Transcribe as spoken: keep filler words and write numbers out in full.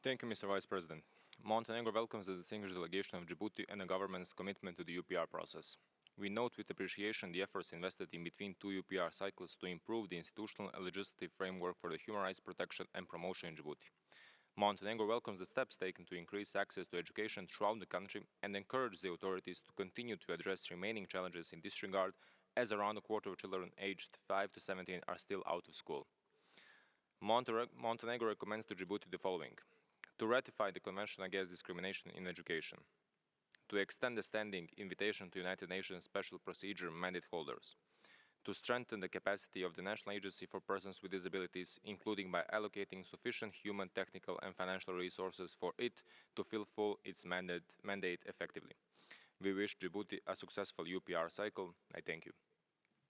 Thank you, Mister Vice President. Montenegro welcomes the distinguished delegation of Djibouti and the government's commitment to the U P R process. We note with appreciation the efforts invested in between two U P R cycles to improve the institutional and legislative framework for the human rights protection and promotion in Djibouti. Montenegro welcomes the steps taken to increase access to education throughout the country and encourages the authorities to continue to address remaining challenges in this regard, as around a quarter of children aged five to seventeen are still out of school. Monte- Montenegro recommends to Djibouti the following: to ratify the Convention Against Discrimination in Education, to extend the standing invitation to United Nations Special Procedure mandate holders, to strengthen the capacity of the National Agency for Persons with Disabilities, including by allocating sufficient human, technical, and financial resources for it to fulfill its mandate, mandate effectively. We wish Djibouti a successful U P R cycle. I thank you.